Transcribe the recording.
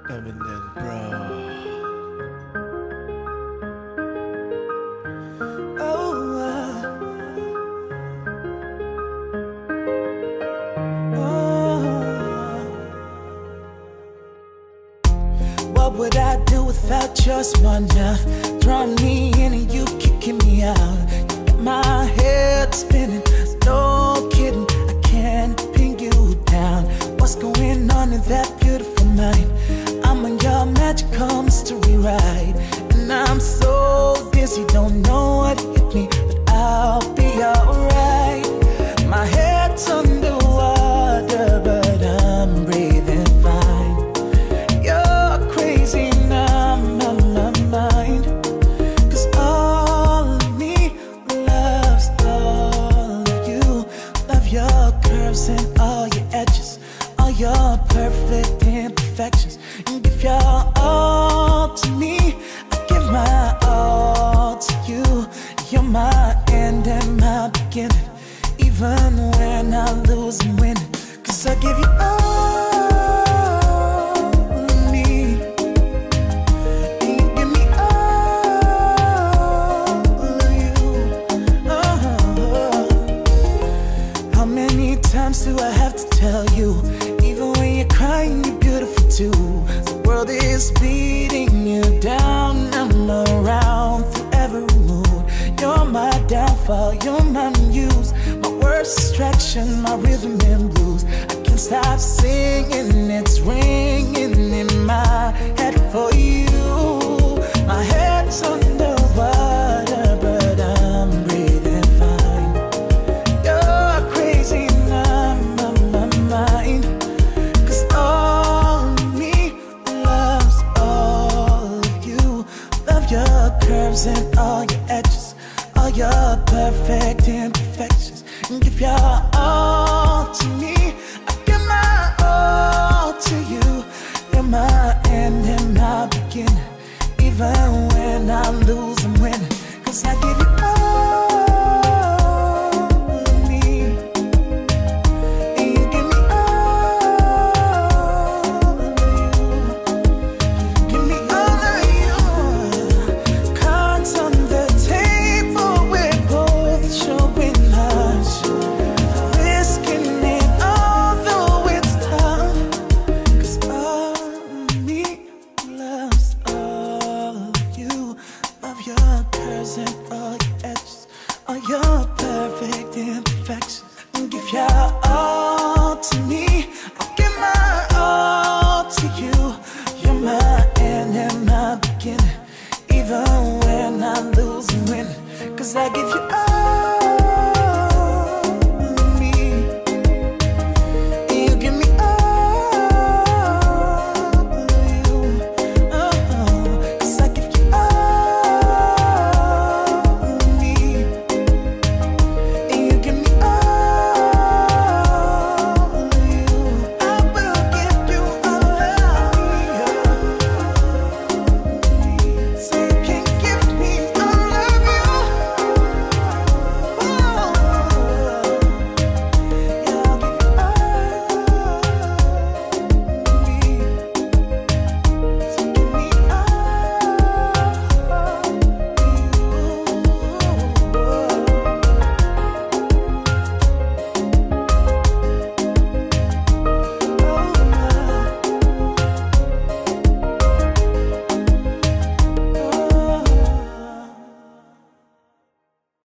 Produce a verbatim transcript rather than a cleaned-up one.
Eminem, bro. Oh, uh, oh. What would I do without your smart mouth? Drawing me in and you kicking me out. You got my head spinning, no kidding. I can't pin you down. What's going on in that beautiful mind? I'm on your magical mystery ride, and I'm so dizzy, don't know what hit me, but I'll be alright. My head's underwater, but I'm breathing fine. You're crazy now, my, my mind. Cause all of me loves all of you. Love your curves and all your edges, all your perfect imperfections. You give your all to me, I give my all to you. You're my end and my beginning, even when I lose and win. Cause I give you all of me, and you give me all of you. Oh. How many times do I have to tell you? Even when you're crying, you're beautiful too. The world is beating you down. I'm around through every mood. You're my downfall, you're my muse, my worst distraction, my rhythm and blues. I can't stop singing, it's ringing.